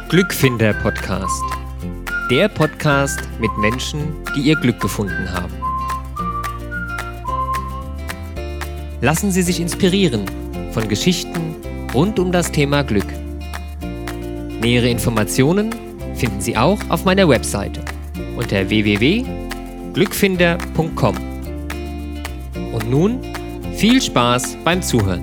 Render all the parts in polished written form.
Glückfinder-Podcast. Der Podcast mit Menschen, die ihr Glück gefunden haben. Lassen Sie sich inspirieren von Geschichten rund um das Thema Glück. Nähere Informationen finden Sie auch auf meiner Webseite unter www.glückfinder.com. Und nun viel Spaß beim Zuhören.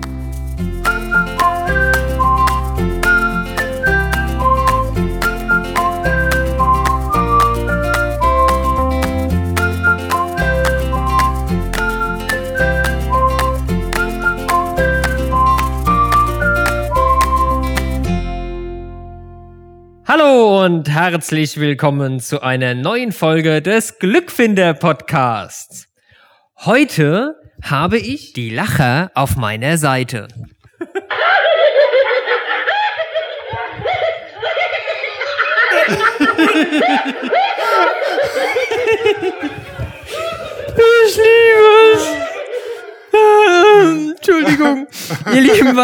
Hallo und herzlich willkommen zu einer neuen Folge des Glückfinder-Podcasts. Heute habe ich die Lacher auf meiner Seite. Ich liebe es. Entschuldigung. Ihr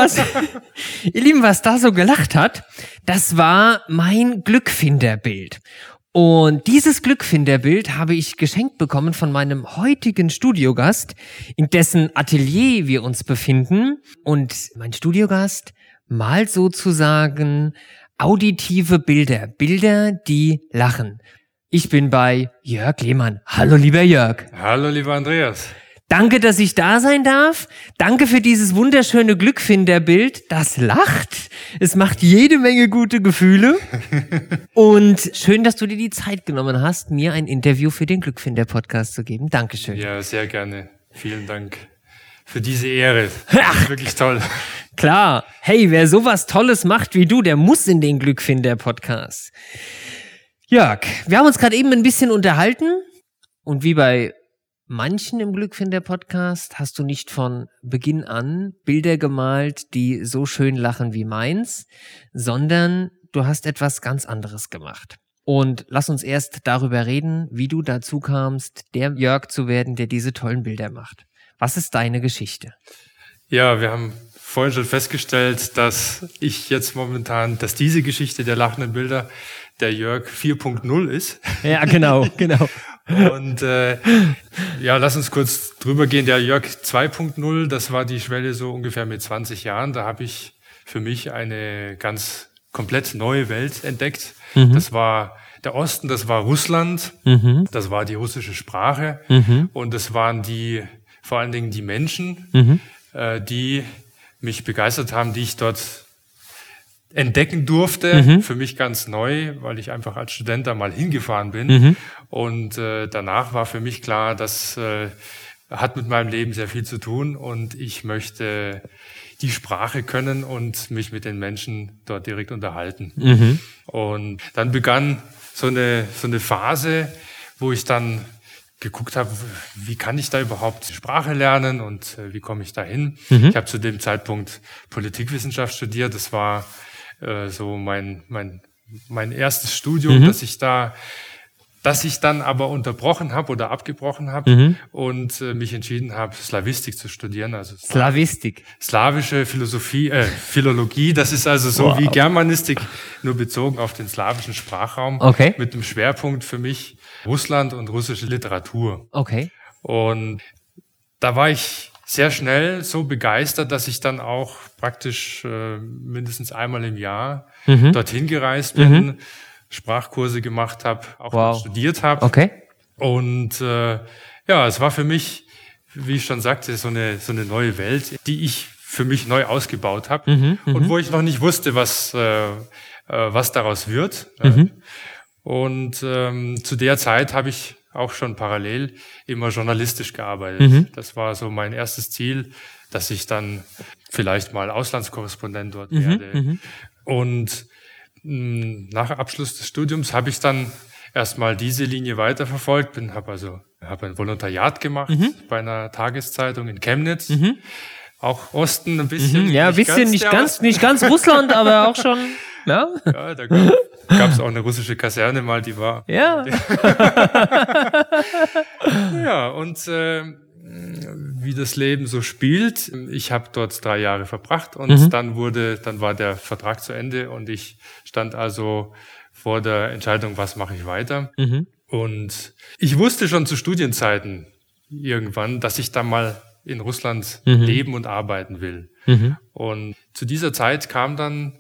Lieben, was da so gelacht hat, das war mein Glückfinderbild. Und dieses Glückfinderbild habe ich geschenkt bekommen von meinem heutigen Studiogast, in dessen Atelier wir uns befinden. Und mein Studiogast malt sozusagen auditive Bilder, Bilder, die lachen. Ich bin bei Jörg Lehmann. Hallo, lieber Jörg. Hallo, lieber Andreas. Danke, dass ich da sein darf. Danke für dieses wunderschöne Glückfinderbild. Das lacht. Es macht jede Menge gute Gefühle. Und schön, dass du dir die Zeit genommen hast, mir ein Interview für den Glückfinder-Podcast zu geben. Dankeschön. Ja, sehr gerne. Vielen Dank für diese Ehre. Das ist wirklich toll. Klar. Hey, wer sowas Tolles macht wie du, der muss in den Glückfinder-Podcast. Jörg, wir haben uns gerade eben ein bisschen unterhalten. Und wie bei manchen im Glückfinder-Podcast hast du nicht von Beginn an Bilder gemalt, die so schön lachen wie meins, sondern du hast etwas ganz anderes gemacht. Und lass uns erst darüber reden, wie du dazu kamst, der Jörg zu werden, der diese tollen Bilder macht. Was ist deine Geschichte? Ja, wir haben vorhin schon festgestellt, dass diese Geschichte der lachenden Bilder der Jörg 4.0 ist. Ja, genau. Und lass uns kurz drüber gehen. Der Jörg 2.0, das war die Schwelle so ungefähr mit 20 Jahren. Da habe ich für mich eine ganz komplett neue Welt entdeckt. Mhm. Das war der Osten, das war Russland, das war die russische Sprache und das waren vor allen Dingen die Menschen, die mich begeistert haben, die ich dort entdecken durfte, für mich ganz neu, weil ich einfach als Student da mal hingefahren bin. Und danach war für mich klar, das hat mit meinem Leben sehr viel zu tun und ich möchte die Sprache können und mich mit den Menschen dort direkt unterhalten. Und dann begann so eine Phase, wo ich dann geguckt habe, wie kann ich da überhaupt Sprache lernen und wie komme ich da hin? Ich habe zu dem Zeitpunkt Politikwissenschaft studiert. Das war so mein erstes Studium, das ich dann aber unterbrochen habe oder abgebrochen habe und mich entschieden habe, Slawistik zu studieren. Also Slawistik. Slawische Philologie. Das ist also so wie Germanistik, nur bezogen auf den slawischen Sprachraum. Okay. Mit dem Schwerpunkt für mich Russland und russische Literatur. Okay. Und da war ich sehr schnell so begeistert, dass ich dann auch praktisch mindestens einmal im Jahr dorthin gereist bin, Sprachkurse gemacht habe, auch studiert habe. Okay. Und es war für mich, wie ich schon sagte, so eine neue Welt, die ich für mich neu ausgebaut habe und wo ich noch nicht wusste, was daraus wird. Und zu der Zeit habe ich auch schon parallel immer journalistisch gearbeitet. Das war so mein erstes Ziel, dass ich dann vielleicht mal Auslandskorrespondent dort werde. Und nach Abschluss des Studiums habe ich dann erstmal diese Linie weiterverfolgt, habe ein Volontariat gemacht bei einer Tageszeitung in Chemnitz. Auch Osten ein bisschen. Ja, ein bisschen, nicht ganz Russland, aber auch schon. Ja, da gab es auch eine russische Kaserne mal, die war. Ja. Ja, und wie das Leben so spielt. Ich habe dort 3 Jahre verbracht und dann war der Vertrag zu Ende und ich stand also vor der Entscheidung, was mache ich weiter. Und ich wusste schon zu Studienzeiten irgendwann, dass ich da mal in Russland leben und arbeiten will. Und zu dieser Zeit kam dann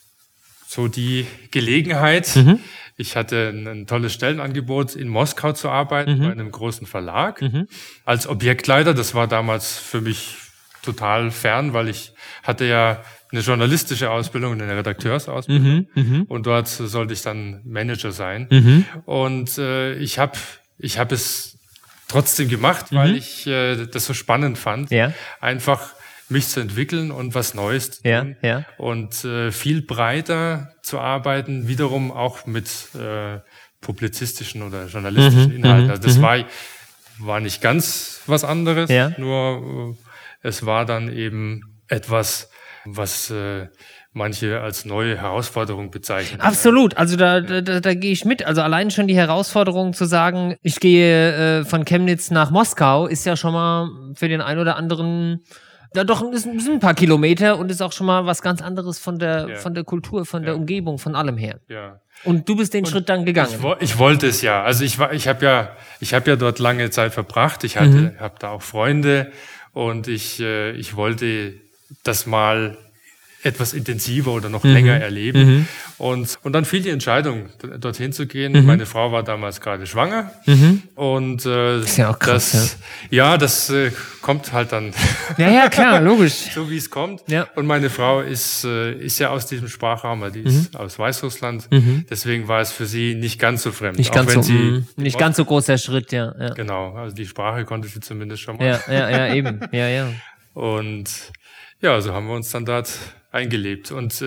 so die Gelegenheit. Ich hatte ein tolles Stellenangebot, in Moskau zu arbeiten, bei einem großen Verlag, als Objektleiter. Das war damals für mich total fern, weil ich hatte ja eine journalistische Ausbildung, eine Redakteursausbildung. Und dort sollte ich dann Manager sein. Und ich hab es trotzdem gemacht, weil ich das so spannend fand, einfach mich zu entwickeln und was Neues zu tun und viel breiter zu arbeiten, wiederum auch mit publizistischen oder journalistischen Inhalten. Also das war nicht ganz was anderes, nur es war dann eben etwas, was manche als neue Herausforderung bezeichnen. Absolut, also da gehe ich mit. Also allein schon die Herausforderung zu sagen, ich gehe von Chemnitz nach Moskau, ist ja schon mal für den einen oder anderen, ja doch, ist ein paar Kilometer und ist auch schon mal was ganz anderes von der Kultur, von der Umgebung, von allem her. Ja. Und du bist den Schritt dann gegangen. Ich wollte es ja. Also ich habe ja dort lange Zeit verbracht. Ich habe da auch Freunde und ich wollte das mal etwas intensiver oder noch länger erleben. Und dann fiel die Entscheidung, dorthin zu gehen. Meine Frau war damals gerade schwanger. Und ist ja auch krass, das kommt halt dann. Ja, klar, logisch. So wie es kommt. Ja. Und meine Frau ist ja aus diesem Sprachraum, die ist aus Weißrussland. Deswegen war es für sie nicht ganz so fremd. Nicht ganz so großer Schritt, ja. Genau, also die Sprache konnte sie zumindest schon mal. Ja, eben. Ja. Und ja, so haben wir uns dann dort eingelebt. Und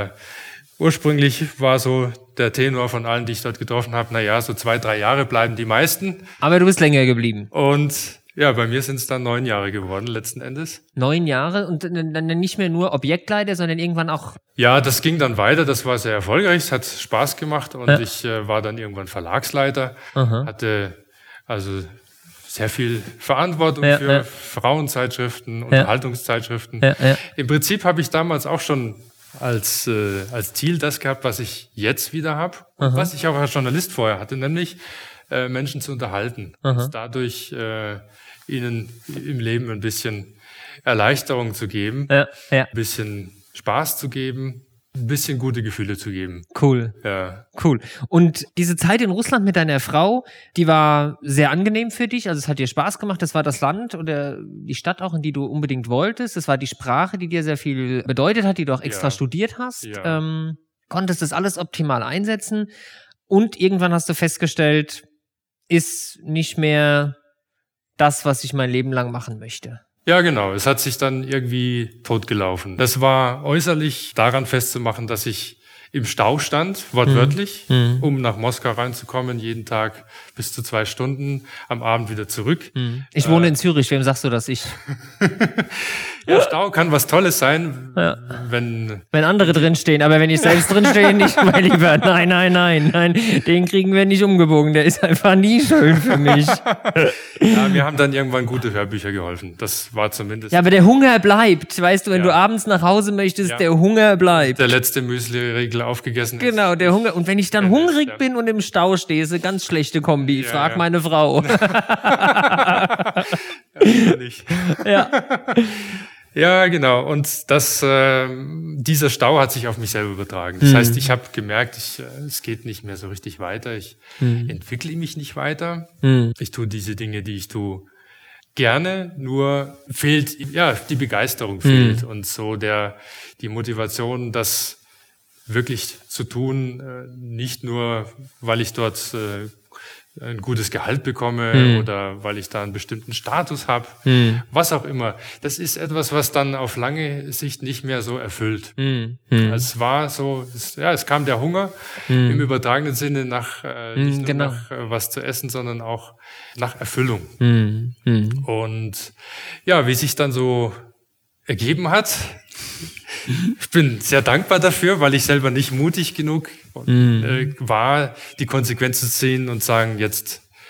ursprünglich war so der Tenor von allen, die ich dort getroffen habe, so 2-3 Jahre bleiben die meisten. Aber du bist länger geblieben. Und ja, bei mir sind es dann 9 Jahre geworden, letzten Endes. 9 Jahre und dann nicht mehr nur Objektleiter, sondern irgendwann auch... Ja, das ging dann weiter, das war sehr erfolgreich, es hat Spaß gemacht und ich war dann irgendwann Verlagsleiter, hatte also sehr viel Verantwortung für Frauenzeitschriften, Unterhaltungszeitschriften. Im Prinzip habe ich damals auch schon als Ziel das gehabt, was ich jetzt wieder habe und was ich auch als Journalist vorher hatte, nämlich Menschen zu unterhalten und dadurch ihnen im Leben ein bisschen Erleichterung zu geben, ein bisschen Spaß zu geben, ein bisschen gute Gefühle zu geben. Cool. Ja. Cool. Und diese Zeit in Russland mit deiner Frau, die war sehr angenehm für dich? Also es hat dir Spaß gemacht? Das war das Land oder die Stadt auch, in die du unbedingt wolltest? Das war die Sprache, die dir sehr viel bedeutet hat, die du auch extra studiert hast? Ja. Konntest das alles optimal einsetzen? Und irgendwann hast du festgestellt, ist nicht mehr das, was ich mein Leben lang machen möchte. Ja, genau. Es hat sich dann irgendwie totgelaufen. Das war äußerlich daran festzumachen, dass ich im Stau stand, wortwörtlich, um nach Moskau reinzukommen, jeden Tag bis zu 2 Stunden, am Abend wieder zurück. Ich wohne in Zürich, wem sagst du das? Ich? Ja, Stau kann was Tolles sein, wenn andere drinstehen, aber wenn ich selbst drinstehe, nicht, mein Lieber. Nein, den kriegen wir nicht umgebogen, der ist einfach nie schön für mich. Ja, mir haben dann irgendwann gute Hörbücher geholfen, das war zumindest... Ja, aber der Hunger bleibt, weißt du, wenn du abends nach Hause möchtest, der Hunger bleibt. Der letzte Müsli-Riegel aufgegessen ist. Genau, der Hunger. Und wenn ich dann hungrig bin und im Stau stehe, ist eine ganz schlechte Kombi. Frag meine Frau. Ja, genau. Und dieser Stau hat sich auf mich selber übertragen. Das heißt, ich habe gemerkt, es geht nicht mehr so richtig weiter. Ich entwickle mich nicht weiter. Ich tue diese Dinge, die ich tue, gerne. Nur fehlt, die Begeisterung fehlt und so die Motivation, das wirklich zu tun, nicht nur, weil ich dort ein gutes Gehalt bekomme oder weil ich da einen bestimmten Status habe, was auch immer. Das ist etwas, was dann auf lange Sicht nicht mehr so erfüllt. Es war so, es kam der Hunger im übertragenen Sinne nach nicht nur nach was zu essen, sondern auch nach Erfüllung. Und ja, wie sich dann so ergeben hat, ich bin sehr dankbar dafür, weil ich selber nicht mutig genug war, die Konsequenzen zu ziehen und sagen, jetzt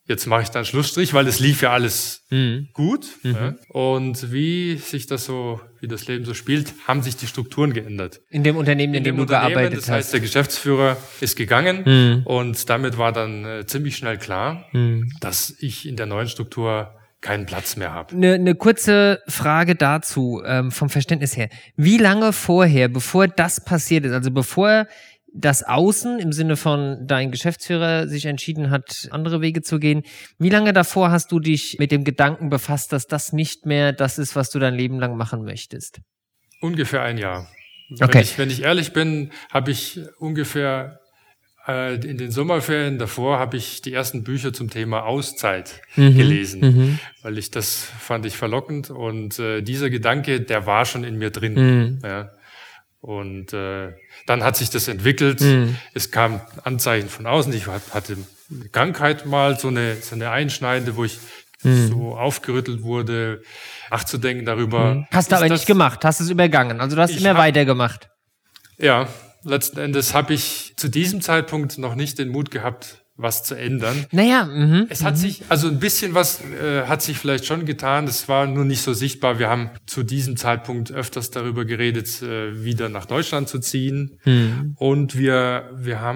jetzt mache ich dann Schlussstrich, weil es lief ja alles gut. Ja. Und wie das Leben so spielt, haben sich die Strukturen geändert. In dem Unternehmen, in dem du gearbeitet hast. Das heißt, der Geschäftsführer ist gegangen und damit war dann ziemlich schnell klar, dass ich in der neuen Struktur keinen Platz mehr habe. Eine kurze Frage dazu, vom Verständnis her. Wie lange vorher, bevor das passiert ist, also bevor das Außen im Sinne von dein Geschäftsführer sich entschieden hat, andere Wege zu gehen, wie lange davor hast du dich mit dem Gedanken befasst, dass das nicht mehr das ist, was du dein Leben lang machen möchtest? Ungefähr ein Jahr. Okay. Wenn ich ehrlich bin, habe ich ungefähr in den Sommerferien davor habe ich die ersten Bücher zum Thema Auszeit gelesen, weil das fand ich verlockend und dieser Gedanke, der war schon in mir drin. Ja. Und dann hat sich das entwickelt. Es kamen Anzeichen von außen. Ich hatte eine Krankheit mal, so eine einschneidende, wo ich so aufgerüttelt wurde, nachzudenken darüber. Hast du aber nicht gemacht, hast es übergangen. Also du hast immer weitergemacht. Ja, letzten Endes habe ich zu diesem Zeitpunkt noch nicht den Mut gehabt, was zu ändern. Naja, es hat sich, also ein bisschen was hat sich vielleicht schon getan, es war nur nicht so sichtbar. Wir haben zu diesem Zeitpunkt öfters darüber geredet, wieder nach Deutschland zu ziehen. Und wir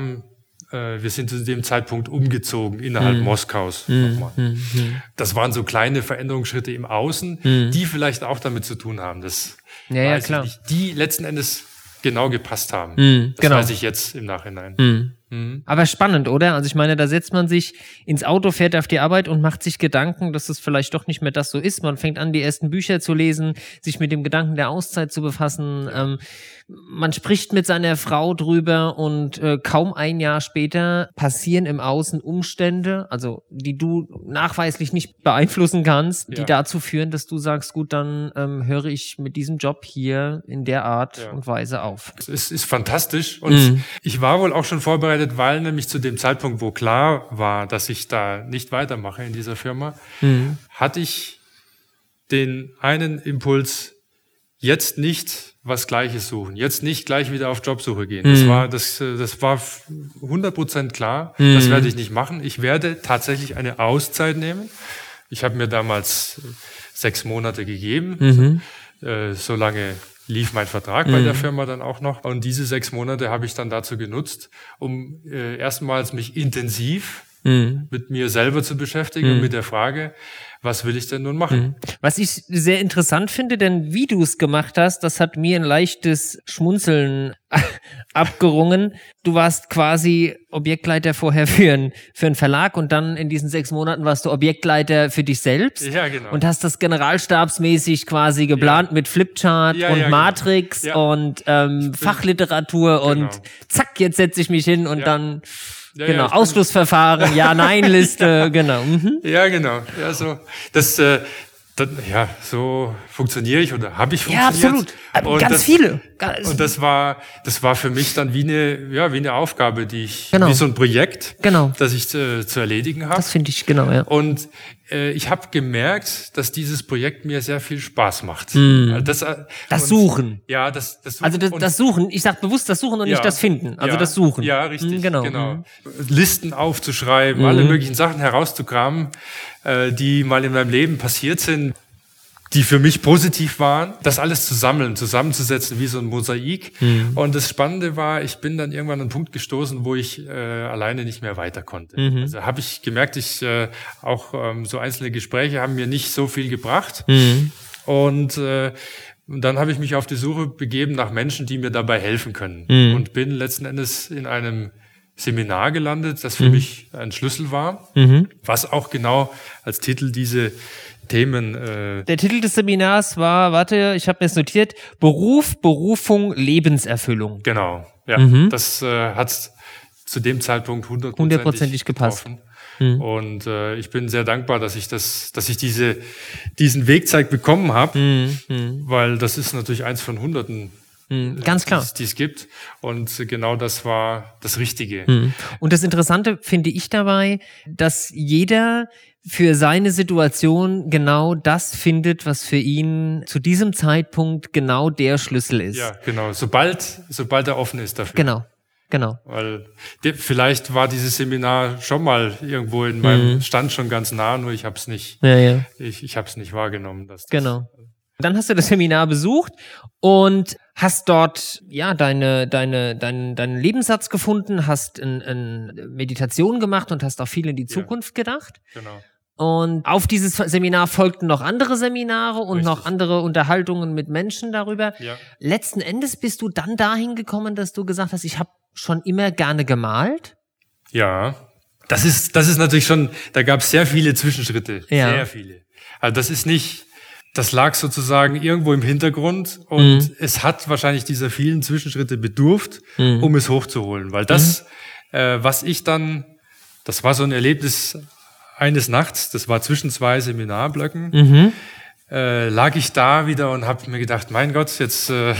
sind zu dem Zeitpunkt umgezogen innerhalb Moskaus. Das waren so kleine Veränderungsschritte im Außen, die vielleicht auch damit zu tun haben, dass klar. Die letzten Endes genau gepasst haben. Das weiß ich jetzt im Nachhinein. Aber spannend, oder? Also ich meine, da setzt man sich ins Auto, fährt auf die Arbeit und macht sich Gedanken, dass es vielleicht doch nicht mehr das so ist. Man fängt an, die ersten Bücher zu lesen, sich mit dem Gedanken der Auszeit zu befassen. Man spricht mit seiner Frau drüber und kaum ein Jahr später passieren im Außen Umstände, also die du nachweislich nicht beeinflussen kannst, die dazu führen, dass du sagst, gut, dann höre ich mit diesem Job hier in der Art und Weise auf. Es ist fantastisch und ich war wohl auch schon vorbereitet, weil nämlich zu dem Zeitpunkt, wo klar war, dass ich da nicht weitermache in dieser Firma, hatte ich den einen Impuls, jetzt nicht was Gleiches suchen, jetzt nicht gleich wieder auf Jobsuche gehen. Das war 100% klar, das werde ich nicht machen. Ich werde tatsächlich eine Auszeit nehmen. Ich habe mir damals 6 Monate gegeben, so lange lief mein Vertrag bei der Firma dann auch noch. Und diese 6 Monate habe ich dann dazu genutzt, um erstmals mich intensiv mit mir selber zu beschäftigen und mit der Frage, was will ich denn nun machen? Was ich sehr interessant finde, denn wie du es gemacht hast, das hat mir ein leichtes Schmunzeln abgerungen. Du warst quasi Objektleiter vorher für einen Verlag und dann in diesen 6 Monaten warst du Objektleiter für dich selbst. Ja, genau. Und hast das generalstabsmäßig quasi geplant mit Flipchart und Matrix und Fachliteratur und zack, jetzt setze ich mich hin und dann... Genau, Ausschlussverfahren, Ja-Nein-Liste, genau. Ja, genau. Ja, so. So funktioniere ich oder habe ich funktioniert. Ja, absolut. Und ganz viele. Und das war für mich dann wie eine Aufgabe, die wie so ein Projekt, das ich zu erledigen habe. Das finde ich, ja. Und ich habe gemerkt, dass dieses Projekt mir sehr viel Spaß macht. Das Suchen. Ja, das Suchen. Also das Suchen, ich sage bewusst das Suchen und nicht das Finden. Also das Suchen. Ja, richtig. Genau. Listen aufzuschreiben, alle möglichen Sachen herauszukramen, die mal in meinem Leben passiert sind, die für mich positiv waren, das alles zu sammeln, zusammenzusetzen wie so ein Mosaik. Und das Spannende war, ich bin dann irgendwann an einen Punkt gestoßen, wo ich alleine nicht mehr weiter konnte. Also habe ich gemerkt, so einzelne Gespräche haben mir nicht so viel gebracht. Und dann habe ich mich auf die Suche begeben nach Menschen, die mir dabei helfen können. Und bin letzten Endes in einem Seminar gelandet, das für mich ein Schlüssel war, was auch genau als Titel diese Themen... Der Titel des Seminars war, ich habe mir es notiert, Beruf, Berufung, Lebenserfüllung. Genau, ja. Das hat zu dem Zeitpunkt 100% gepasst. Und ich bin sehr dankbar, dass ich diesen Wegzeig bekommen habe, weil das ist natürlich eins von Hunderten, ganz klar, die es gibt. Und genau das war das Richtige. Und das Interessante finde ich dabei, dass jeder für seine Situation genau das findet, was für ihn zu diesem Zeitpunkt genau der Schlüssel ist. Ja, genau. Sobald er offen ist dafür. Genau. genau. Weil vielleicht war dieses Seminar schon mal irgendwo in meinem Stand schon ganz nah, nur ich habe es nicht, ich habe es nicht wahrgenommen. Genau. Dann hast du das Seminar besucht und hast dort deinen Lebenssatz gefunden, hast eine Meditation gemacht und hast auch viel in die Zukunft gedacht. Genau. Und auf dieses Seminar folgten noch andere Seminare und noch andere Unterhaltungen mit Menschen darüber. Ja. Letzten Endes bist du dann dahin gekommen, dass du gesagt hast, ich habe schon immer gerne gemalt. Ja, das ist natürlich schon, da gab es sehr viele Zwischenschritte, sehr viele. Also das lag sozusagen irgendwo im Hintergrund und es hat wahrscheinlich dieser vielen Zwischenschritte bedurft, um es hochzuholen. Weil das, das war so ein Erlebnis eines Nachts, das war zwischen 2 Seminarblöcken, lag ich da wieder und habe mir gedacht, mein Gott, jetzt wie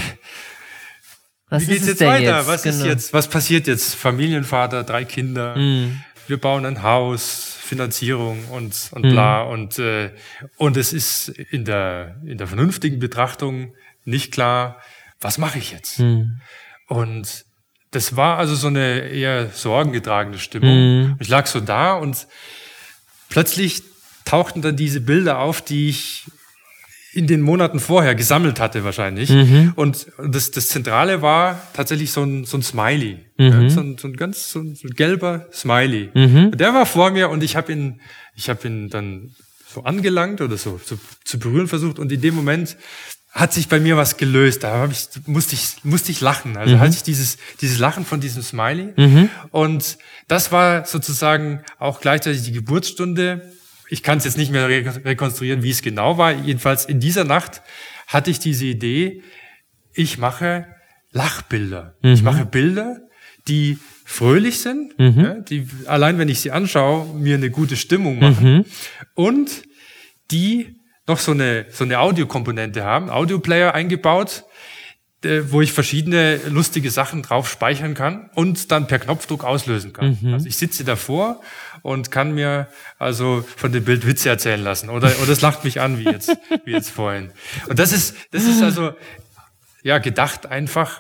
geht's jetzt weiter? Was passiert jetzt? Familienvater, 3 Kinder, wir bauen ein Haus, Finanzierung und bla und es ist in der vernünftigen Betrachtung nicht klar, was mache ich jetzt? Und das war also so eine eher sorgengetragene Stimmung. Ich lag so da und plötzlich tauchten dann diese Bilder auf, die ich in den Monaten vorher gesammelt hatte wahrscheinlich. Und das Zentrale war tatsächlich so ein Smiley. Ja, so ein gelber Smiley. Und der war vor mir und ich habe ihn dann so angelangt oder so zu berühren versucht. Und in dem Moment hat sich bei mir was gelöst. Da musste ich lachen. Also hatte ich dieses Lachen von diesem Smiley. Und das war sozusagen auch gleichzeitig die Geburtsstunde. Ich kann es jetzt nicht mehr rekonstruieren, wie es genau war. Jedenfalls in dieser Nacht hatte ich diese Idee, ich mache Lachbilder. Ich mache Bilder, die fröhlich sind, ja, die allein wenn ich sie anschaue, mir eine gute Stimmung machen und die noch so eine Audiokomponente haben, Audioplayer eingebaut, wo ich verschiedene lustige Sachen drauf speichern kann und dann per Knopfdruck auslösen kann. Also ich sitze davor und kann mir also von dem Bild Witze erzählen lassen oder es lacht mich an, wie jetzt vorhin. Und das ist also ja gedacht einfach.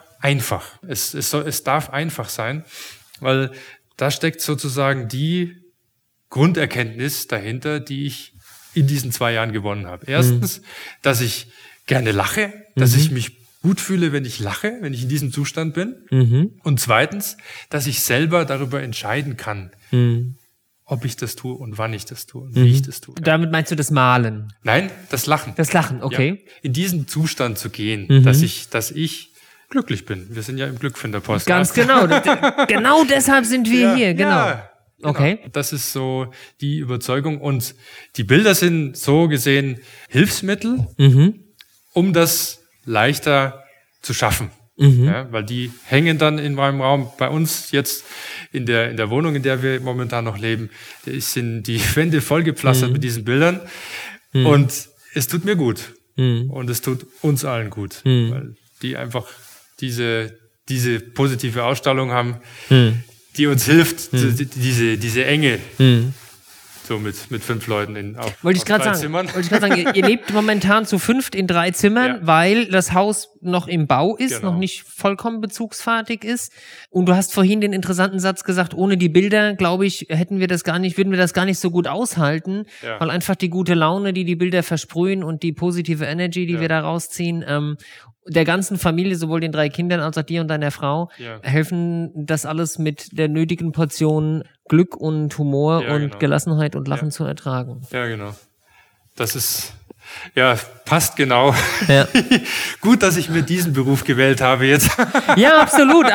Es darf einfach sein, weil da steckt sozusagen die Grunderkenntnis dahinter, die ich in diesen 2 Jahren gewonnen habe. Erstens, dass ich gerne lache, dass ich mich gut fühle, wenn ich lache, wenn ich in diesem Zustand bin. Und zweitens, dass ich selber darüber entscheiden kann, ob ich das tue und wann ich das tue und wie ich das tue. Damit meinst du das Malen? Nein, das Lachen. Das Lachen, okay. Ja, in diesen Zustand zu gehen, dass ich glücklich bin. Wir sind ja im Glückfinder-Podcast. Ganz genau. Genau deshalb sind wir hier, genau. Ja, genau. Okay. Das ist so die Überzeugung. Und die Bilder sind so gesehen Hilfsmittel, um das leichter zu schaffen. Ja, weil die hängen dann in meinem Raum. Bei uns jetzt in der Wohnung, in der wir momentan noch leben, sind die Wände vollgepflastert mit diesen Bildern. Und es tut mir gut. Und es tut uns allen gut. Weil die einfach diese positive Ausstrahlung haben, die uns hilft, diese Enge. So mit 5 Leuten auf 3 Zimmern. Wollte ich gerade sagen, ihr lebt momentan zu 5 in 3 Zimmern, weil das Haus noch im Bau ist, noch nicht vollkommen bezugsfertig ist. Und du hast vorhin den interessanten Satz gesagt, ohne die Bilder, glaube ich, würden wir das gar nicht so gut aushalten, weil einfach die gute Laune, die Bilder versprühen und die positive Energy, die wir da rausziehen, der ganzen Familie, sowohl den 3 Kindern als auch dir und deiner Frau, helfen das alles mit der nötigen Portion Glück und Humor und Gelassenheit und Lachen zu ertragen. Ja, genau. Das ist, passt genau. Ja. Gut, dass ich mir diesen Beruf gewählt habe jetzt. Ja, absolut.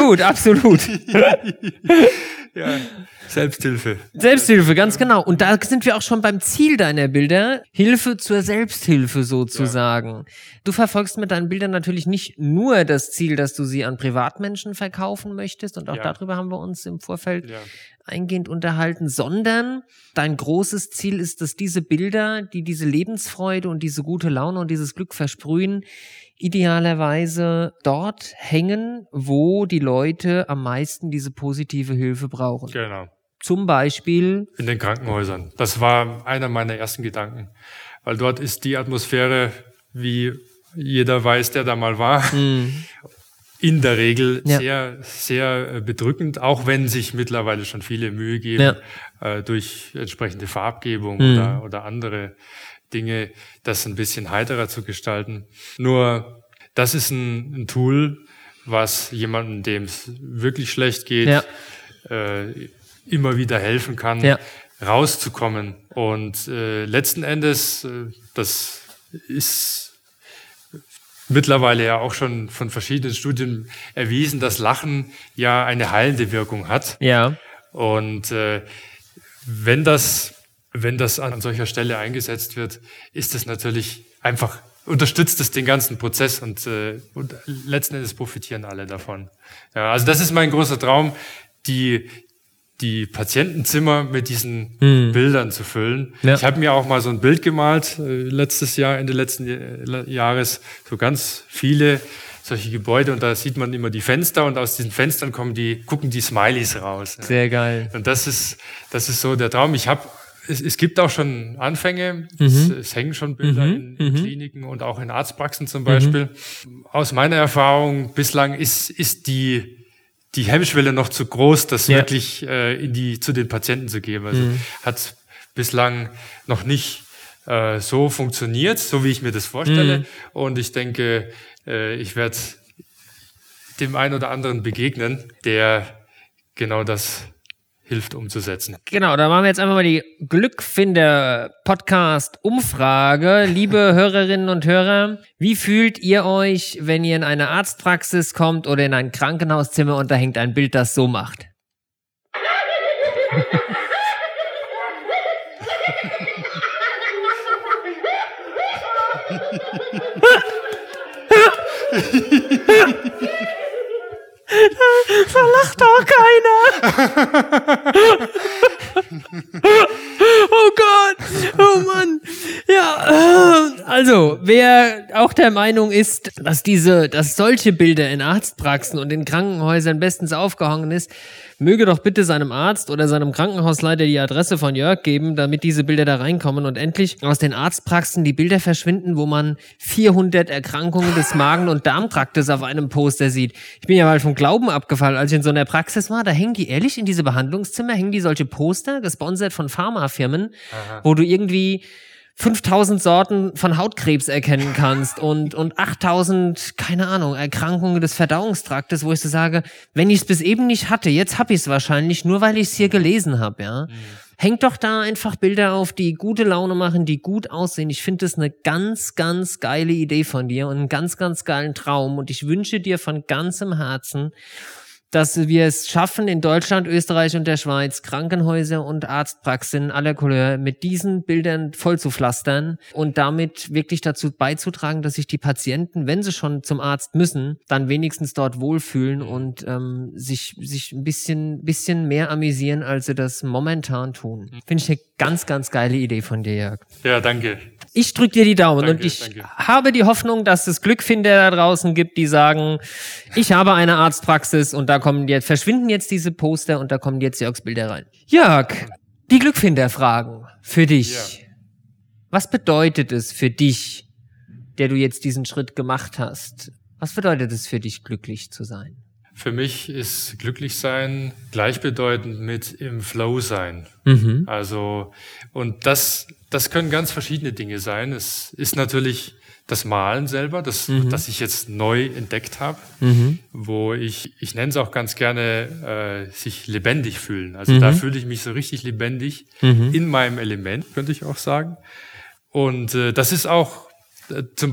Ja, Selbsthilfe. Selbsthilfe, ganz genau. Und da sind wir auch schon beim Ziel deiner Bilder. Hilfe zur Selbsthilfe sozusagen. Ja. Du verfolgst mit deinen Bildern natürlich nicht nur das Ziel, dass du sie an Privatmenschen verkaufen möchtest. Und auch darüber haben wir uns im Vorfeld eingehend unterhalten. Sondern dein großes Ziel ist, dass diese Bilder, die diese Lebensfreude und diese gute Laune und dieses Glück versprühen, idealerweise dort hängen, wo die Leute am meisten diese positive Hilfe brauchen. Genau. Zum Beispiel in den Krankenhäusern. Das war einer meiner ersten Gedanken. Weil dort ist die Atmosphäre, wie jeder weiß, der da mal war. in der Regel sehr, sehr bedrückend, auch wenn sich mittlerweile schon viele Mühe geben, durch entsprechende Farbgebung oder andere Dinge, das ein bisschen heiterer zu gestalten. Nur, das ist ein Tool, was jemandem, dem es wirklich schlecht geht, immer wieder helfen kann, rauszukommen. Und letzten Endes, das ist mittlerweile ja auch schon von verschiedenen Studien erwiesen, dass Lachen ja eine heilende Wirkung hat. Ja. Und wenn das an solcher Stelle eingesetzt wird, ist es natürlich einfach, unterstützt es den ganzen Prozess und letzten Endes profitieren alle davon. Ja, also das ist mein großer Traum, die Patientenzimmer mit diesen Bildern zu füllen. Ja. Ich habe mir auch mal so ein Bild gemalt, Ende letzten Jahres, so ganz viele solche Gebäude, und da sieht man immer die Fenster, und aus diesen Fenstern gucken die Smileys raus. Ja. Sehr geil. Und das ist so der Traum. Es gibt auch schon Anfänge, es hängen schon Bilder in Kliniken und auch in Arztpraxen zum Beispiel. Aus meiner Erfahrung bislang ist die Hemmschwelle noch zu groß, das wirklich zu den Patienten zu geben. Also hat bislang noch nicht so funktioniert, so wie ich mir das vorstelle. Und ich denke, ich werde dem einen oder anderen begegnen, der genau das hilft umzusetzen. Genau, da machen wir jetzt einfach mal die Glückfinder-Podcast-Umfrage. Liebe Hörerinnen und Hörer, wie fühlt ihr euch, wenn ihr in eine Arztpraxis kommt oder in ein Krankenhauszimmer und da hängt ein Bild, das so macht? Da lacht auch keiner. Oh Gott, oh Mann. Ja, also, wer auch der Meinung ist, dass solche Bilder in Arztpraxen und in Krankenhäusern bestens aufgehangen ist, möge doch bitte seinem Arzt oder seinem Krankenhausleiter die Adresse von Jörg geben, damit diese Bilder da reinkommen und endlich aus den Arztpraxen die Bilder verschwinden, wo man 400 Erkrankungen des Magen- und Darmtraktes auf einem Poster sieht. Ich bin ja mal vom Glauben abgefallen, als ich in so einer Praxis war, da hängen die ehrlich in diese Behandlungszimmer, hängen die solche Poster, gesponsert von Pharmafirmen, wo du irgendwie 5000 Sorten von Hautkrebs erkennen kannst und 8000, keine Ahnung, Erkrankungen des Verdauungstraktes, wo ich so sage, wenn ich es bis eben nicht hatte, jetzt hab ich es wahrscheinlich, nur weil ich es hier gelesen habe, ja. Hängt doch da einfach Bilder auf, die gute Laune machen, die gut aussehen. Ich finde das eine ganz, ganz geile Idee von dir und einen ganz, ganz geilen Traum, und ich wünsche dir von ganzem Herzen, dass wir es schaffen, in Deutschland, Österreich und der Schweiz Krankenhäuser und Arztpraxen aller Couleur mit diesen Bildern voll zu pflastern und damit wirklich dazu beizutragen, dass sich die Patienten, wenn sie schon zum Arzt müssen, dann wenigstens dort wohlfühlen und sich ein bisschen mehr amüsieren, als sie das momentan tun. Finde ich eine ganz, ganz geile Idee von dir, Jörg. Ja, danke. Ich drücke dir die Daumen, und ich habe die Hoffnung, dass es Glückfinder da draußen gibt, die sagen, ich habe eine Arztpraxis und da verschwinden jetzt diese Poster und da kommen jetzt Jörgs Bilder rein. Jörg, die Glückfinder-Fragen für dich. Ja. Was bedeutet es für dich, der du jetzt diesen Schritt gemacht hast? Was bedeutet es für dich, glücklich zu sein? Für mich ist glücklich sein gleichbedeutend mit im Flow sein. Also, und das können ganz verschiedene Dinge sein. Es ist natürlich das Malen selber, das ich jetzt neu entdeckt habe, wo ich nenne es auch ganz gerne, sich lebendig fühlen. Also da fühle ich mich so richtig lebendig in meinem Element, könnte ich auch sagen. Und das ist auch zum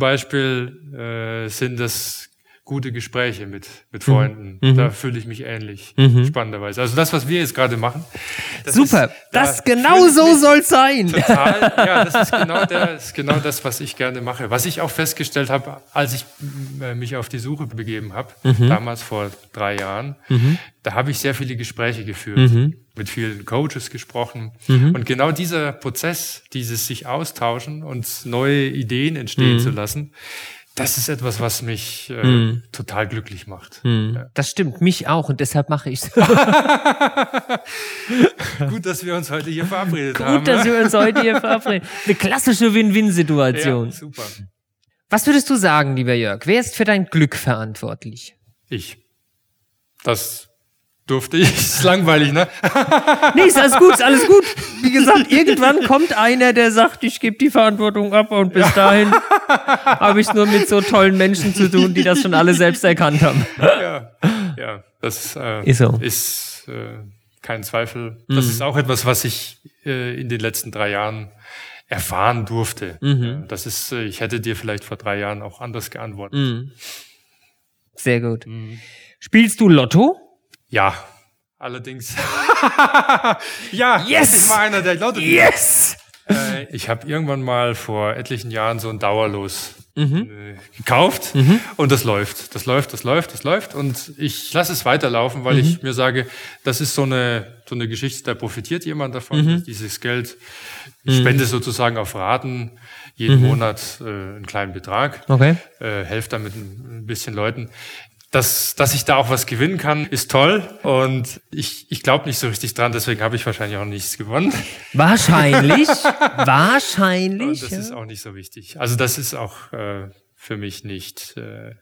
Beispiel sind das gute Gespräche mit Freunden. Da fühle ich mich ähnlich, spannenderweise. Also das, was wir jetzt gerade machen. Super, genau so soll's sein. Total, ja, das ist genau das, was ich gerne mache. Was ich auch festgestellt habe, als ich mich auf die Suche begeben habe, damals vor 3 Jahren, da habe ich sehr viele Gespräche geführt, mit vielen Coaches gesprochen. Und genau dieser Prozess, dieses sich austauschen und neue Ideen entstehen zu lassen, das ist etwas, was mich total glücklich macht. Ja. Das stimmt, mich auch, und deshalb mache ich's. Gut, dass wir uns heute hier verabredet haben. Gut, dass wir uns heute hier verabreden. Eine klassische Win-Win-Situation. Ja, super. Was würdest du sagen, lieber Jörg? Wer ist für dein Glück verantwortlich? Das durfte ich. Ist langweilig, ne? Nee, ist alles gut. Wie gesagt, irgendwann kommt einer, der sagt, ich gebe die Verantwortung ab und bis dahin habe ich es nur mit so tollen Menschen zu tun, die das schon alle selbst erkannt haben. Ja, das Ist so. ist kein Zweifel. Das ist auch etwas, was ich in den letzten 3 Jahren erfahren durfte. Das ist, ich hätte dir vielleicht vor 3 Jahren auch anders geantwortet. Sehr gut. Spielst du Lotto? Ja, allerdings. Ja, Yes! ich war einer der Lotto. Yes! Ich habe irgendwann mal vor etlichen Jahren so ein Dauerlos gekauft und das läuft. Das läuft und ich lasse es weiterlaufen, weil ich mir sage, das ist so eine Geschichte, da profitiert jemand davon, dass dieses Geld, ich spende sozusagen auf Raten jeden Monat einen kleinen Betrag, helfe damit ein bisschen Leuten. Dass ich da auch was gewinnen kann, ist toll und ich glaube nicht so richtig dran, deswegen habe ich wahrscheinlich auch nichts gewonnen. Wahrscheinlich. Und das ist auch nicht so wichtig. Also das ist auch für mich nicht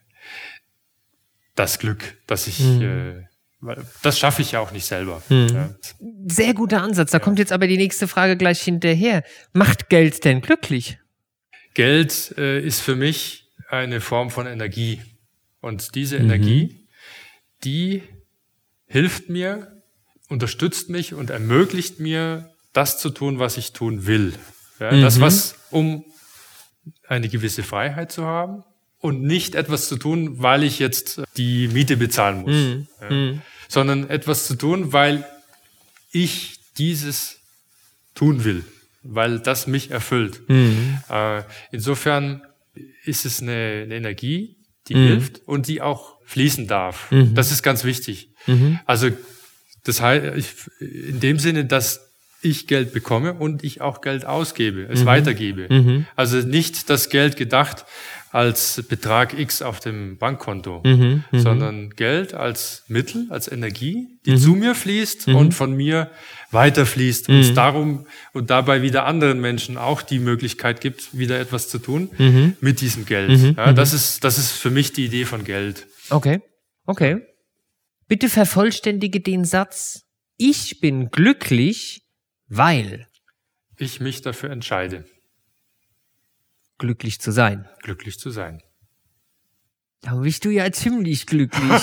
das Glück, dass ich, das schaffe ich ja auch nicht selber. Ja. Sehr guter Ansatz. Da kommt jetzt aber die nächste Frage gleich hinterher. Macht Geld denn glücklich? Geld ist für mich eine Form von Energie. Und diese Energie, die hilft mir, unterstützt mich und ermöglicht mir, das zu tun, was ich tun will. Ja, das, um eine gewisse Freiheit zu haben und nicht etwas zu tun, weil ich jetzt die Miete bezahlen muss. Sondern etwas zu tun, weil ich dieses tun will, weil das mich erfüllt. Insofern ist es eine Energie, die hilft und die auch fließen darf. Das ist ganz wichtig. Also das heißt, in dem Sinne, dass ich Geld bekomme und ich auch Geld ausgebe, es weitergebe. Also nicht das Geld gedacht als Betrag X auf dem Bankkonto, sondern Geld als Mittel, als Energie, die zu mir fließt und von mir weiterfließt und darum und dabei wieder anderen Menschen auch die Möglichkeit gibt, wieder etwas zu tun mit diesem Geld. Ja, das ist für mich die Idee von Geld. Okay. Bitte vervollständige den Satz. Ich bin glücklich, weil ich mich dafür entscheide. Glücklich zu sein. Glücklich zu sein. Da bist du ja ziemlich glücklich.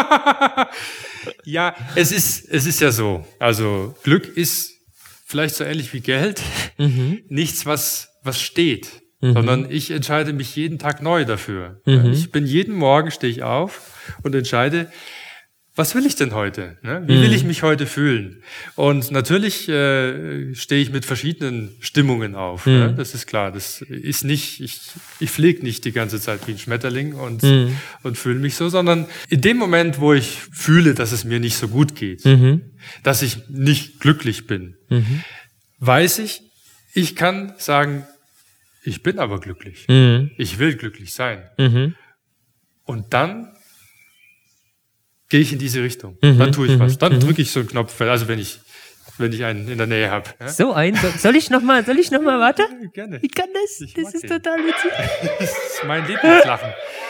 Ja, es ist ja so. Also Glück ist vielleicht so ähnlich wie Geld. Nichts, was steht, sondern ich entscheide mich jeden Tag neu dafür. Ich bin jeden Morgen, stehe ich auf und entscheide, was will ich denn heute? Ne? Wie will ich mich heute fühlen? Und natürlich stehe ich mit verschiedenen Stimmungen auf. Ne? Das ist klar. Das ist nicht, ich fliege nicht die ganze Zeit wie ein Schmetterling und fühle mich so, sondern in dem Moment, wo ich fühle, dass es mir nicht so gut geht, dass ich nicht glücklich bin, weiß ich kann sagen, ich bin aber glücklich. Ich will glücklich sein. Und dann gehe ich in diese Richtung. Dann tue ich was. Dann drücke ich so einen Knopf, also wenn ich einen in der Nähe habe. Ja? So einen? Soll ich noch mal, warte? Gerne. Ich kann das. Das ist total witzig. Das ist mein Lieblingslachen.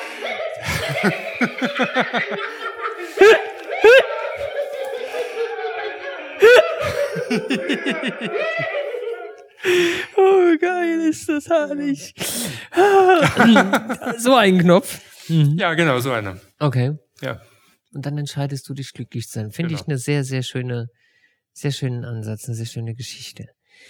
Oh, geil, ist das herrlich. So ein Knopf. Ja, genau, so einer. Okay. Ja. Und dann entscheidest du dich glücklich zu sein. Finde ich eine sehr, sehr schönen Ansatz, eine sehr schöne Geschichte.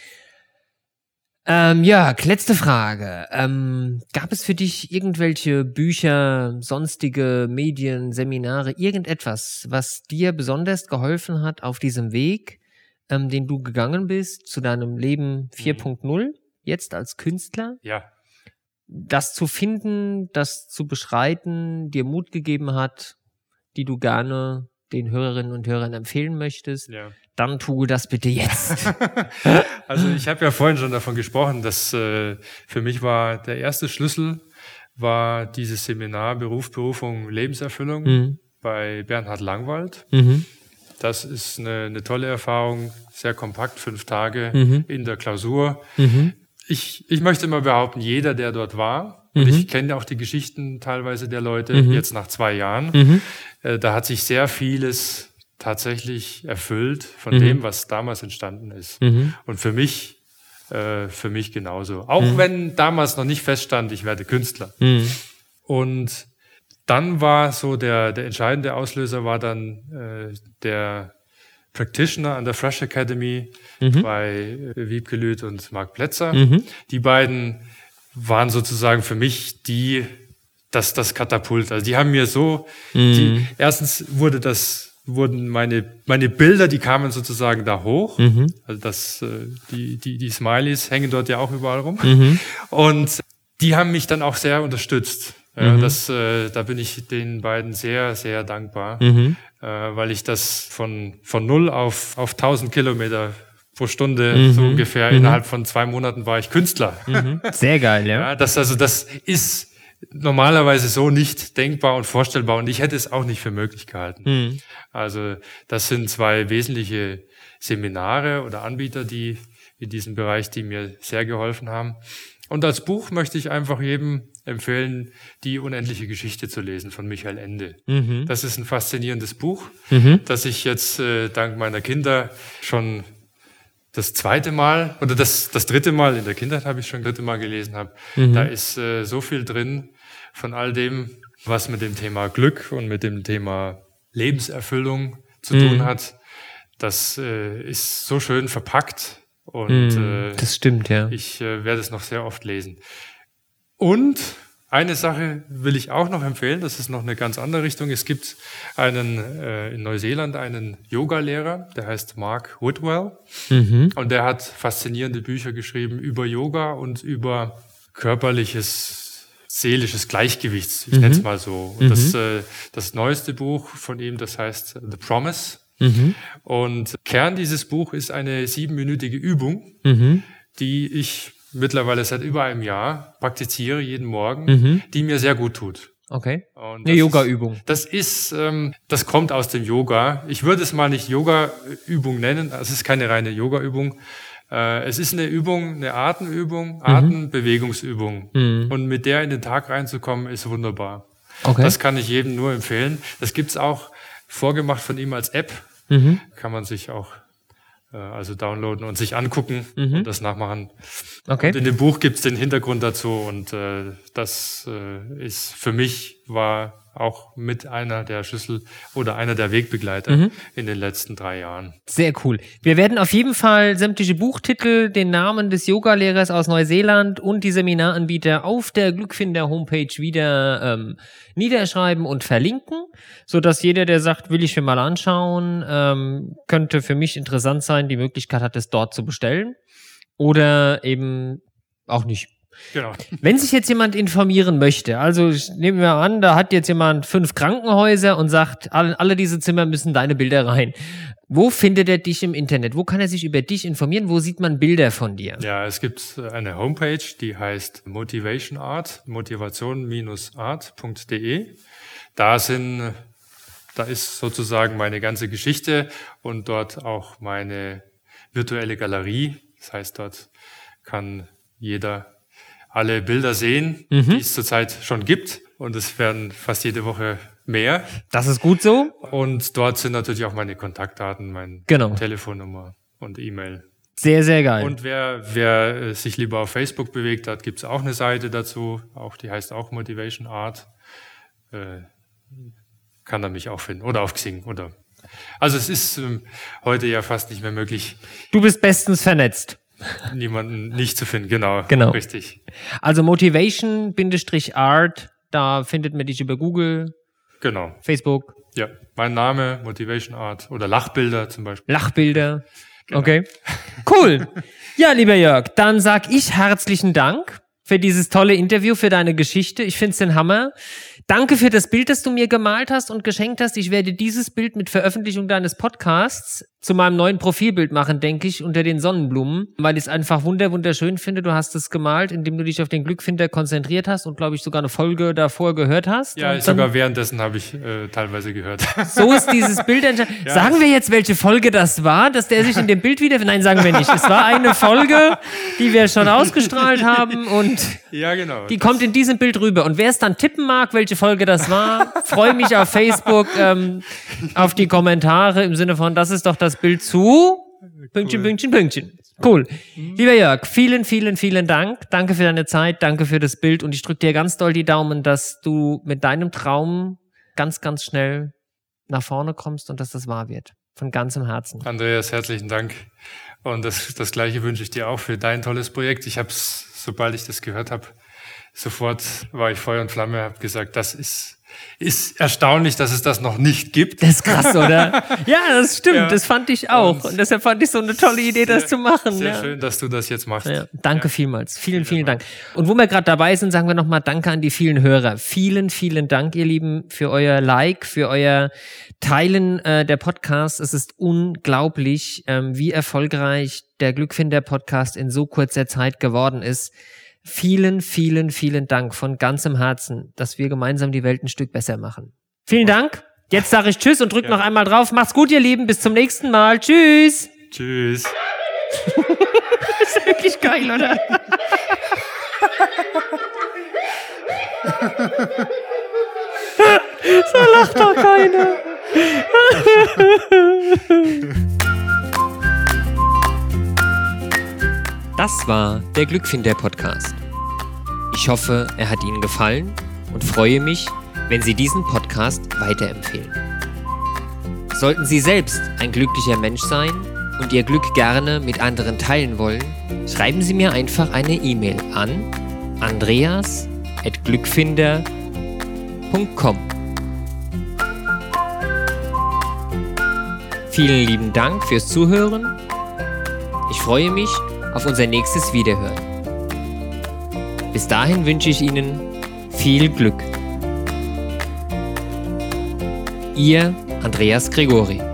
Jörg, letzte Frage. Gab es für dich irgendwelche Bücher, sonstige Medien, Seminare, irgendetwas, was dir besonders geholfen hat auf diesem Weg, den du gegangen bist, zu deinem Leben 4.0, jetzt als Künstler? Ja. Das zu finden, das zu beschreiten, dir Mut gegeben hat, die du gerne den Hörerinnen und Hörern empfehlen möchtest, dann tue das bitte jetzt. Also ich habe ja vorhin schon davon gesprochen, dass für mich war der erste Schlüssel, war dieses Seminar Berufung, Lebenserfüllung bei Bernhard Langwald. Das ist eine tolle Erfahrung, sehr kompakt, 5 Tage in der Klausur. ich möchte mal behaupten, jeder, der dort war, und ich kenne auch die Geschichten teilweise der Leute, jetzt nach 2 Jahren, da hat sich sehr vieles tatsächlich erfüllt von dem, was damals entstanden ist. Und für mich genauso. Auch wenn damals noch nicht feststand, ich werde Künstler. Und dann war so der entscheidende Auslöser war dann der Practitioner an der Fresh Academy bei Wiebke Lüth und Marc Plätzer. Die beiden waren sozusagen für mich das Katapult. Also die haben mir so, erstens wurden meine Bilder, die kamen sozusagen da hoch. Also die Smileys hängen dort ja auch überall rum. Und die haben mich dann auch sehr unterstützt. Ja, da bin ich den beiden sehr, sehr dankbar, weil ich das von 0 auf 1000 Kilometer pro Stunde so ungefähr innerhalb von 2 Monaten war ich Künstler. Sehr geil, ja. Ja, das ist normalerweise so nicht denkbar und vorstellbar und ich hätte es auch nicht für möglich gehalten. Also das sind 2 wesentliche Seminare oder Anbieter, die in diesem Bereich, die mir sehr geholfen haben. Und als Buch möchte ich einfach jedem empfehlen, die unendliche Geschichte zu lesen von Michael Ende. Das ist ein faszinierendes Buch, das ich jetzt dank meiner Kinder schon das 2. Mal oder das 3. Mal, in der Kindheit habe ich schon 3. Mal gelesen habe. Da ist so viel drin von all dem, was mit dem Thema Glück und mit dem Thema Lebenserfüllung zu tun hat. Das ist so schön verpackt und das stimmt, ja. Ich werde es noch sehr oft lesen. Und eine Sache will ich auch noch empfehlen, das ist noch eine ganz andere Richtung. Es gibt in Neuseeland einen Yoga-Lehrer, der heißt Mark Whitwell. Und der hat faszinierende Bücher geschrieben über Yoga und über körperliches, seelisches Gleichgewicht. Ich nenne es mal so. Und das neueste Buch von ihm, das heißt The Promise. Und Kern dieses Buch ist eine 7-minütige Übung, die ich mittlerweile seit über einem Jahr praktiziere, jeden Morgen, die mir sehr gut tut. Okay. Und Eine Yoga-Übung. Das kommt aus dem Yoga. Ich würde es mal nicht Yoga-Übung nennen. Es ist keine reine Yoga-Übung. Es ist eine Übung, eine Atemübung, Atembewegungsübung. Und mit der in den Tag reinzukommen, ist wunderbar. Okay. Das kann ich jedem nur empfehlen. Das gibt's auch vorgemacht von ihm als App. Kann man sich auch also downloaden und sich angucken und das nachmachen. Okay. Und in dem Buch gibt's den Hintergrund dazu und das ist für mich war auch mit einer der Schlüssel oder einer der Wegbegleiter in den letzten 3 Jahren. Sehr cool. Wir werden auf jeden Fall sämtliche Buchtitel, den Namen des Yogalehrers aus Neuseeland und die Seminaranbieter auf der Glückfinder-Homepage wieder niederschreiben und verlinken, sodass jeder, der sagt, will ich mir mal anschauen, könnte für mich interessant sein, die Möglichkeit hat, es dort zu bestellen oder eben auch nicht. Genau. Wenn sich jetzt jemand informieren möchte, also ich nehme mir an, da hat jetzt jemand 5 Krankenhäuser und sagt, alle diese Zimmer müssen deine Bilder rein. Wo findet er dich im Internet? Wo kann er sich über dich informieren? Wo sieht man Bilder von dir? Ja, es gibt eine Homepage, die heißt Motivation Art, motivation-art.de. Da ist sozusagen meine ganze Geschichte und dort auch meine virtuelle Galerie. Das heißt, dort kann jeder alle Bilder sehen, die es zurzeit schon gibt. Und es werden fast jede Woche mehr. Das ist gut so. Und dort sind natürlich auch meine Kontaktdaten, meine Telefonnummer und E-Mail. Sehr, sehr geil. Und wer sich lieber auf Facebook bewegt hat, gibt es auch eine Seite dazu. Die heißt auch Motivation Art. Kann er mich auch finden. Oder auf Xing. Also es ist heute ja fast nicht mehr möglich. Du bist bestens vernetzt. Niemanden nicht zu finden, genau. Richtig. Also Motivation-Art, da findet man dich über Google, genau. Facebook. Ja, mein Name, Motivation Art oder Lachbilder zum Beispiel. Lachbilder, genau. Okay. Cool. Ja, lieber Jörg, dann sag ich herzlichen Dank für dieses tolle Interview, für deine Geschichte. Ich find's den Hammer. Danke für das Bild, das du mir gemalt hast und geschenkt hast. Ich werde dieses Bild mit Veröffentlichung deines Podcasts zu meinem neuen Profilbild machen, denke ich, unter den Sonnenblumen, weil ich es einfach wunderschön finde. Du hast es gemalt, indem du dich auf den Glückfinder konzentriert hast und, glaube ich, sogar eine Folge davor gehört hast. Ja, sogar währenddessen habe ich teilweise gehört. So ist dieses Bild entstanden. Ja, sagen wir jetzt, welche Folge das war, dass der sich in dem Bild wieder... Nein, sagen wir nicht. Es war eine Folge, die wir schon ausgestrahlt haben und ja, genau. Die kommt in diesem Bild rüber. Und wer es dann tippen mag, welche Folge das war, freue mich auf Facebook auf die Kommentare im Sinne von, das ist doch das Bild zu... Pünktchen. Cool. Lieber Jörg, vielen Dank. Danke für deine Zeit, danke für das Bild und ich drücke dir ganz doll die Daumen, dass du mit deinem Traum ganz schnell nach vorne kommst und dass das wahr wird. Von ganzem Herzen. Andreas, herzlichen Dank. Und das Gleiche wünsche ich dir auch für dein tolles Projekt. Ich habe es, sobald ich das gehört habe, sofort war ich Feuer und Flamme, habe gesagt, das ist erstaunlich, dass es das noch nicht gibt. Das ist krass, oder? Ja, das stimmt, ja. Das fand ich auch. Und deshalb fand ich so eine tolle Idee, das zu machen. Sehr schön, dass du das jetzt machst. Ja, danke vielmals. Vielen Dank. Und wo wir gerade dabei sind, sagen wir nochmal Danke an die vielen Hörer. Vielen Dank, ihr Lieben, für euer Like, für euer Teilen der Podcasts. Es ist unglaublich, wie erfolgreich der Glückfinder-Podcast in so kurzer Zeit geworden ist. Vielen Dank von ganzem Herzen, dass wir gemeinsam die Welt ein Stück besser machen. Vielen Dank. Jetzt sage ich Tschüss und drück noch einmal drauf. Macht's gut, ihr Lieben. Bis zum nächsten Mal. Tschüss. Tschüss. Das ist wirklich geil, oder? So lacht doch keiner. Das war der Glückfinder-Podcast. Ich hoffe, er hat Ihnen gefallen und freue mich, wenn Sie diesen Podcast weiterempfehlen. Sollten Sie selbst ein glücklicher Mensch sein und Ihr Glück gerne mit anderen teilen wollen, schreiben Sie mir einfach eine E-Mail an andreas@glückfinder.com. Vielen lieben Dank fürs Zuhören. Ich freue mich auf unser nächstes Wiederhören. Bis dahin wünsche ich Ihnen viel Glück. Ihr Andreas Gregori.